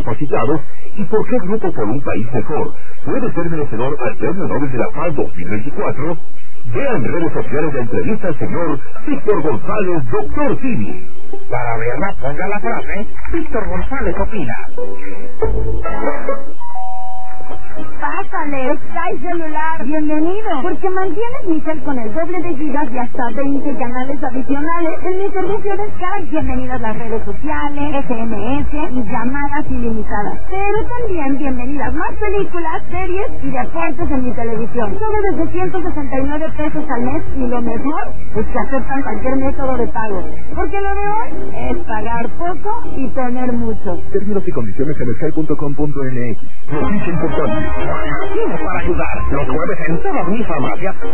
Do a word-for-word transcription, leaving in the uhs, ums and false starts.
discapacitados y por qué Grupo por un País Mejor puede ser merecedor al Premio Nobel de la Paz dos mil veinticuatro, vea en redes sociales la entrevista al señor Víctor González, doctor Cini. Para verla, ponga la frase, Víctor González opina. Pásale, Sky Celular, bienvenido, porque mantienes mi cel con el doble de gigas y hasta veinte canales adicionales en mi servicio de Sky. Bienvenidas las redes sociales, S M S y llamadas ilimitadas. Pero también bienvenidas más películas, series y deportes en mi televisión. Solo desde ciento sesenta y nueve pesos al mes y lo mejor es que aceptan cualquier método de pago. Porque lo de hoy es pagar poco y tener mucho. Términos y condiciones en sky punto com punto m x. Noticia importante. Nacimos para ayudar. Los jueves en todas mis farmacias